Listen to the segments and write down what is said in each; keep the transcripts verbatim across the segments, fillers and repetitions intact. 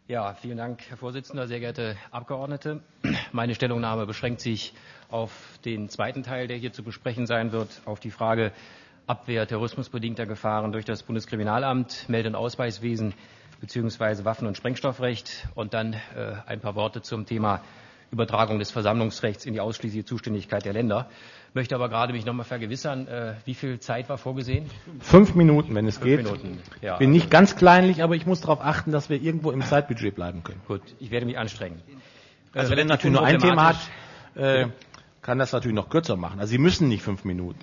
Ja, vielen Dank, Herr Vorsitzender, sehr geehrte Abgeordnete. Meine Stellungnahme beschränkt sich auf den zweiten Teil, der hier zu besprechen sein wird, auf die Frage Abwehr terrorismusbedingter Gefahren durch das Bundeskriminalamt, Melde- und Ausweiswesen bzw. Waffen- und Sprengstoffrecht und dann äh, ein paar Worte zum Thema Übertragung des Versammlungsrechts in die ausschließliche Zuständigkeit der Länder. Ich möchte aber gerade mich noch mal vergewissern, äh, wie viel Zeit war vorgesehen? Fünf Minuten, wenn es Fünf geht. Minuten. Ja, ich bin also nicht ganz kleinlich, aber ich muss darauf achten, dass wir irgendwo im Zeitbudget bleiben können. Gut, ich werde mich anstrengen. Also wenn er natürlich nur ein Thema hat, äh, kann das natürlich noch kürzer machen. Also Sie müssen nicht fünf Minuten.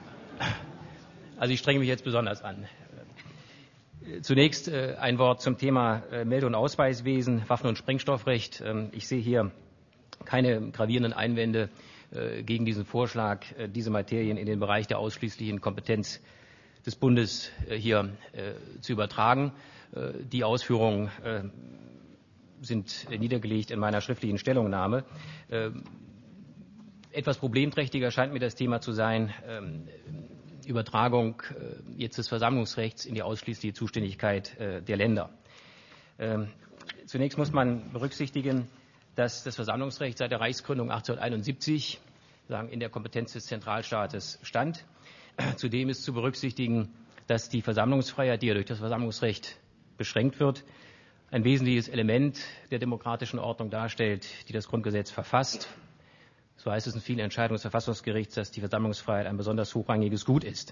Also ich strenge mich jetzt besonders an. Zunächst äh, ein Wort zum Thema äh, Melde- und Ausweiswesen, Waffen- und Sprengstoffrecht. Ähm, ich sehe hier keine gravierenden Einwände äh, gegen diesen Vorschlag, äh, diese Materien in den Bereich der ausschließlichen Kompetenz des Bundes äh, hier äh, zu übertragen. Äh, die Ausführungen äh, sind niedergelegt in meiner schriftlichen Stellungnahme. Äh, etwas problemträchtiger scheint mir das Thema zu sein, äh, Übertragung äh, jetzt des Versammlungsrechts in die ausschließliche Zuständigkeit äh, der Länder. Ähm, zunächst muss man berücksichtigen, dass das Versammlungsrecht seit der Reichsgründung achtzehnhunderteinundsiebzig sagen, in der Kompetenz des Zentralstaates stand. Zudem ist zu berücksichtigen, dass die Versammlungsfreiheit, die ja durch das Versammlungsrecht beschränkt wird, ein wesentliches Element der demokratischen Ordnung darstellt, die das Grundgesetz verfasst. So heißt es in vielen Entscheidungen des Verfassungsgerichts, dass die Versammlungsfreiheit ein besonders hochrangiges Gut ist.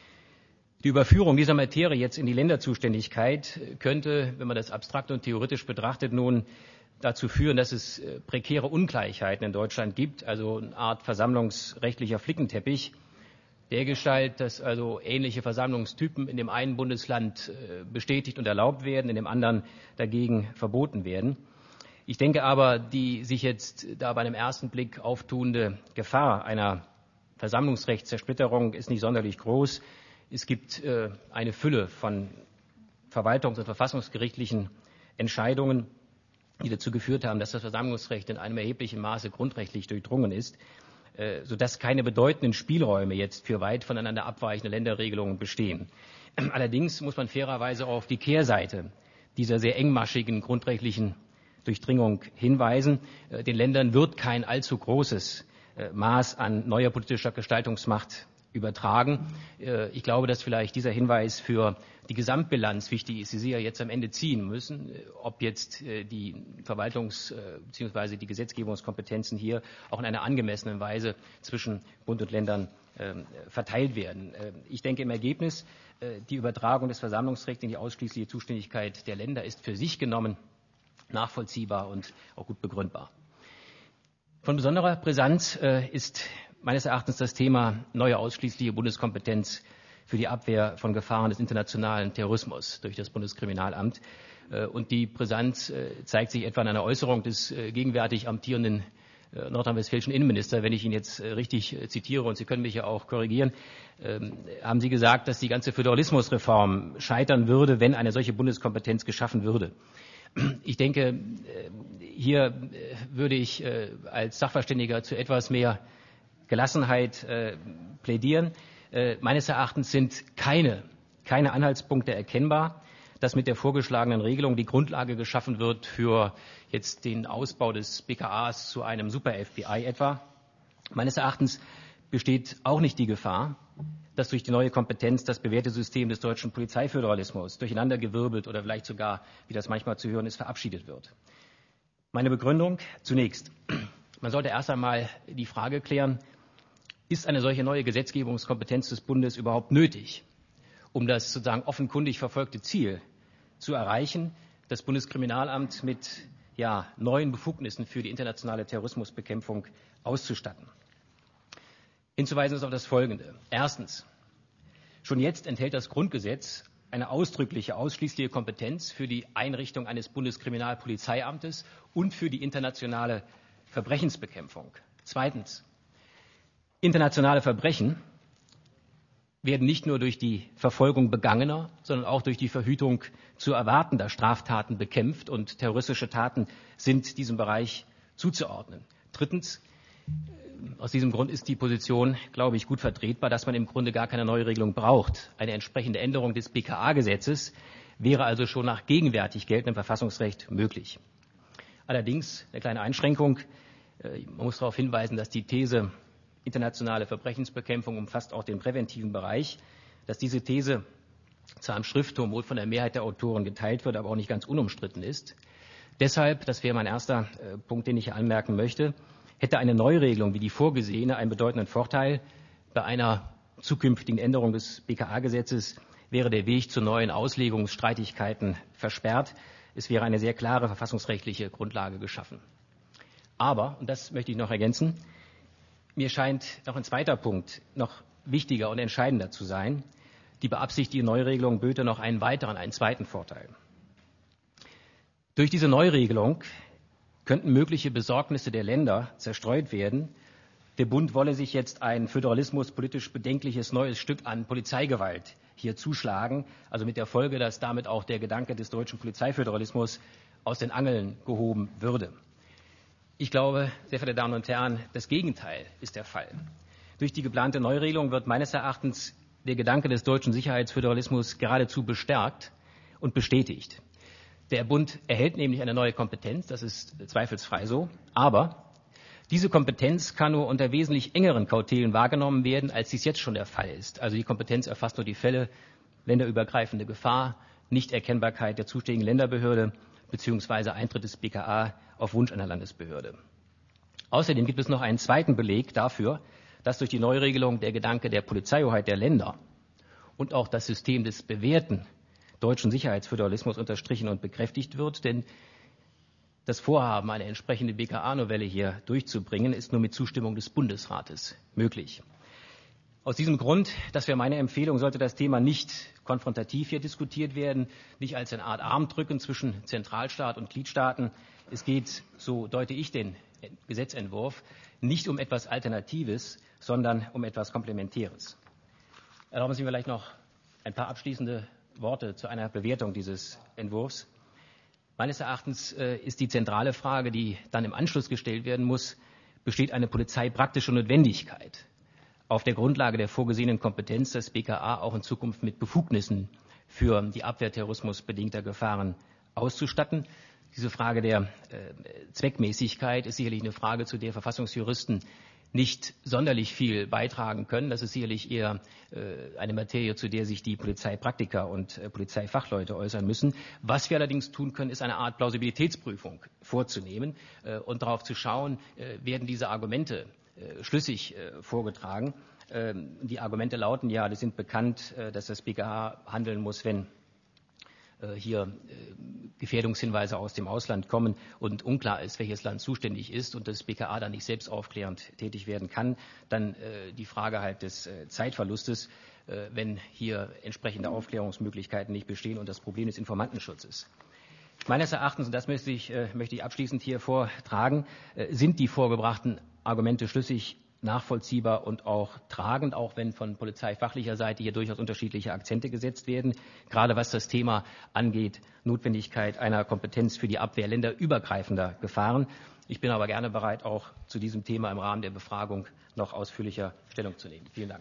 Die Überführung dieser Materie jetzt in die Länderzuständigkeit könnte, wenn man das abstrakt und theoretisch betrachtet, nun dazu führen, dass es prekäre Ungleichheiten in Deutschland gibt, also eine Art versammlungsrechtlicher Flickenteppich, dergestalt, dass also ähnliche Versammlungstypen in dem einen Bundesland bestätigt und erlaubt werden, in dem anderen dagegen verboten werden. Ich denke aber, die sich jetzt da bei einem ersten Blick auftuende Gefahr einer Versammlungsrechtszersplitterung ist nicht sonderlich groß. Es gibt äh, eine Fülle von verwaltungs- und verfassungsgerichtlichen Entscheidungen, die dazu geführt haben, dass das Versammlungsrecht in einem erheblichen Maße grundrechtlich durchdrungen ist, äh, sodass keine bedeutenden Spielräume jetzt für weit voneinander abweichende Länderregelungen bestehen. Allerdings muss man fairerweise auch auf die Kehrseite dieser sehr engmaschigen grundrechtlichen Durchdringung hinweisen. Äh, den Ländern wird kein allzu großes äh, Maß an neuer politischer Gestaltungsmacht übertragen. Äh, ich glaube, dass vielleicht dieser Hinweis für die Gesamtbilanz wichtig ist, die Sie ja jetzt am Ende ziehen müssen, ob jetzt die Verwaltungs- bzw. die Gesetzgebungskompetenzen hier auch in einer angemessenen Weise zwischen Bund und Ländern verteilt werden. Ich denke im Ergebnis, die Übertragung des Versammlungsrechts in die ausschließliche Zuständigkeit der Länder ist für sich genommen nachvollziehbar und auch gut begründbar. Von besonderer Brisanz ist meines Erachtens das Thema neue ausschließliche Bundeskompetenz für die Abwehr von Gefahren des internationalen Terrorismus durch das Bundeskriminalamt. Und die Brisanz zeigt sich etwa in einer Äußerung des gegenwärtig amtierenden nordrhein-westfälischen Innenminister. Wenn ich ihn jetzt richtig zitiere, und Sie können mich ja auch korrigieren, haben Sie gesagt, dass die ganze Föderalismusreform scheitern würde, wenn eine solche Bundeskompetenz geschaffen würde. Ich denke, hier würde ich als Sachverständiger zu etwas mehr Gelassenheit plädieren. Meines Erachtens sind keine, keine Anhaltspunkte erkennbar, dass mit der vorgeschlagenen Regelung die Grundlage geschaffen wird für jetzt den Ausbau des B K As zu einem Super-F B I etwa. Meines Erachtens besteht auch nicht die Gefahr, dass durch die neue Kompetenz das bewährte System des deutschen Polizeiföderalismus durcheinandergewirbelt oder vielleicht sogar, wie das manchmal zu hören ist, verabschiedet wird. Meine Begründung zunächst. Man sollte erst einmal die Frage klären, ist eine solche neue Gesetzgebungskompetenz des Bundes überhaupt nötig, um das sozusagen offenkundig verfolgte Ziel zu erreichen, das Bundeskriminalamt mit ja, neuen Befugnissen für die internationale Terrorismusbekämpfung auszustatten? Hinzuweisen ist auf das Folgende. Erstens. Schon jetzt enthält das Grundgesetz eine ausdrückliche, ausschließliche Kompetenz für die Einrichtung eines Bundeskriminalpolizeiamtes und für die internationale Verbrechensbekämpfung. Zweitens. Internationale Verbrechen werden nicht nur durch die Verfolgung begangener, sondern auch durch die Verhütung zu erwartender Straftaten bekämpft, und terroristische Taten sind diesem Bereich zuzuordnen. Drittens. Aus diesem Grund ist die Position, glaube ich, gut vertretbar, dass man im Grunde gar keine neue Regelung braucht. Eine entsprechende Änderung des B K A-Gesetzes wäre also schon nach gegenwärtig geltendem Verfassungsrecht möglich. Allerdings eine kleine Einschränkung. Man muss darauf hinweisen, dass die These internationale Verbrechensbekämpfung umfasst auch den präventiven Bereich, dass diese These zwar im Schrifttum wohl von der Mehrheit der Autoren geteilt wird, aber auch nicht ganz unumstritten ist. Deshalb, das wäre mein erster äh, Punkt, den ich hier anmerken möchte, hätte eine Neuregelung wie die vorgesehene einen bedeutenden Vorteil. Bei einer zukünftigen Änderung des B K A-Gesetzes wäre der Weg zu neuen Auslegungsstreitigkeiten versperrt. Es wäre eine sehr klare verfassungsrechtliche Grundlage geschaffen. Aber, und das möchte ich noch ergänzen, mir scheint noch ein zweiter Punkt noch wichtiger und entscheidender zu sein. Die beabsichtigte Neuregelung böte noch einen weiteren, einen zweiten Vorteil. Durch diese Neuregelung könnten mögliche Besorgnisse der Länder zerstreut werden. Der Bund wolle sich jetzt ein föderalismuspolitisch bedenkliches neues Stück an Polizeigewalt hier zuschlagen, also mit der Folge, dass damit auch der Gedanke des deutschen Polizeiföderalismus aus den Angeln gehoben würde. Ich glaube, sehr verehrte Damen und Herren, das Gegenteil ist der Fall. Durch die geplante Neuregelung wird meines Erachtens der Gedanke des deutschen Sicherheitsföderalismus geradezu bestärkt und bestätigt. Der Bund erhält nämlich eine neue Kompetenz, das ist zweifelsfrei so, aber diese Kompetenz kann nur unter wesentlich engeren Kautelen wahrgenommen werden, als dies jetzt schon der Fall ist. Also die Kompetenz erfasst nur die Fälle länderübergreifende Gefahr, Nichterkennbarkeit der zuständigen Länderbehörde bzw. Eintritt des B K A auf Wunsch einer Landesbehörde. Außerdem gibt es noch einen zweiten Beleg dafür, dass durch die Neuregelung der Gedanke der Polizeihoheit der Länder und auch das System des bewährten deutschen Sicherheitsföderalismus unterstrichen und bekräftigt wird. Denn das Vorhaben, eine entsprechende B K A-Novelle hier durchzubringen, ist nur mit Zustimmung des Bundesrates möglich. Aus diesem Grund, das wäre meine Empfehlung, sollte das Thema nicht konfrontativ hier diskutiert werden, nicht als eine Art Armdrücken zwischen Zentralstaat und Gliedstaaten. Es geht, so deute ich den Gesetzentwurf, nicht um etwas Alternatives, sondern um etwas Komplementäres. Erlauben Sie mir vielleicht noch ein paar abschließende Worte zu einer Bewertung dieses Entwurfs. Meines Erachtens äh, ist die zentrale Frage, die dann im Anschluss gestellt werden muss, besteht eine polizeipraktische Notwendigkeit, auf der Grundlage der vorgesehenen Kompetenz das B K A auch in Zukunft mit Befugnissen für die Abwehr terrorismusbedingter Gefahren auszustatten. Diese Frage der äh, Zweckmäßigkeit ist sicherlich eine Frage, zu der Verfassungsjuristen nicht sonderlich viel beitragen können. Das ist sicherlich eher äh, eine Materie, zu der sich die Polizeipraktiker und äh, Polizeifachleute äußern müssen. Was wir allerdings tun können, ist eine Art Plausibilitätsprüfung vorzunehmen äh, und darauf zu schauen, äh, werden diese Argumente äh, schlüssig äh, vorgetragen. Äh, die Argumente lauten ja, das sind bekannt, äh, dass das B K A handeln muss, wenn hier Gefährdungshinweise aus dem Ausland kommen und unklar ist, welches Land zuständig ist und das B K A dann nicht selbst aufklärend tätig werden kann, dann äh, die Frage halt des äh, Zeitverlustes, äh, wenn hier entsprechende Aufklärungsmöglichkeiten nicht bestehen und das Problem des Informantenschutzes. Meines Erachtens, und das möchte ich, äh, möchte ich abschließend hier vortragen, äh, sind die vorgebrachten Argumente schlüssig, nachvollziehbar und auch tragend, auch wenn von polizeifachlicher Seite hier durchaus unterschiedliche Akzente gesetzt werden, gerade was das Thema angeht, Notwendigkeit einer Kompetenz für die Abwehr länderübergreifender Gefahren. Ich bin aber gerne bereit, auch zu diesem Thema im Rahmen der Befragung noch ausführlicher Stellung zu nehmen. Vielen Dank.